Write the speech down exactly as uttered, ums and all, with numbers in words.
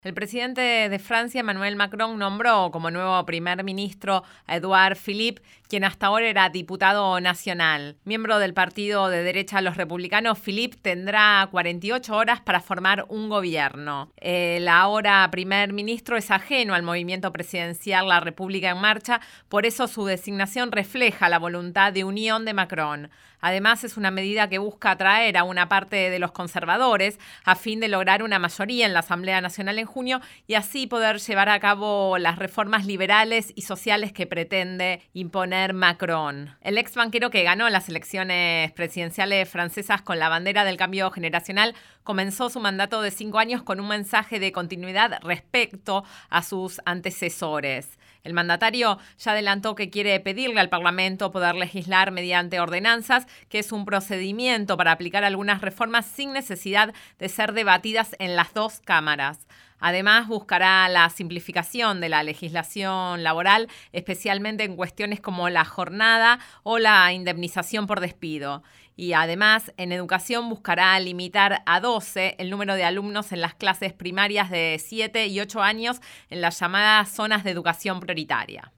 El presidente de Francia, Emmanuel Macron, nombró como nuevo primer ministro a Édouard Philippe, quien hasta ahora era diputado nacional. Miembro del partido de derecha Los Republicanos, Philippe tendrá cuarenta y ocho horas para formar un gobierno. El ahora primer ministro es ajeno al movimiento presidencial La República en Marcha, por eso su designación refleja la voluntad de unión de Macron. Además, es una medida que busca atraer a una parte de los conservadores a fin de lograr una mayoría en la Asamblea Nacional en junio y así poder llevar a cabo las reformas liberales y sociales que pretende imponer Macron. El ex banquero que ganó las elecciones presidenciales francesas con la bandera del cambio generacional comenzó su mandato de cinco años con un mensaje de continuidad respecto a sus antecesores. El mandatario ya adelantó que quiere pedirle al Parlamento poder legislar mediante ordenanzas, que es un procedimiento para aplicar algunas reformas sin necesidad de ser debatidas en las dos cámaras. Además, buscará la simplificación de la legislación laboral, especialmente en cuestiones como la jornada o la indemnización por despido. Y además, en educación buscará limitar a doce el número de alumnos en las clases primarias de siete y ocho años en las llamadas zonas de educación prioritaria.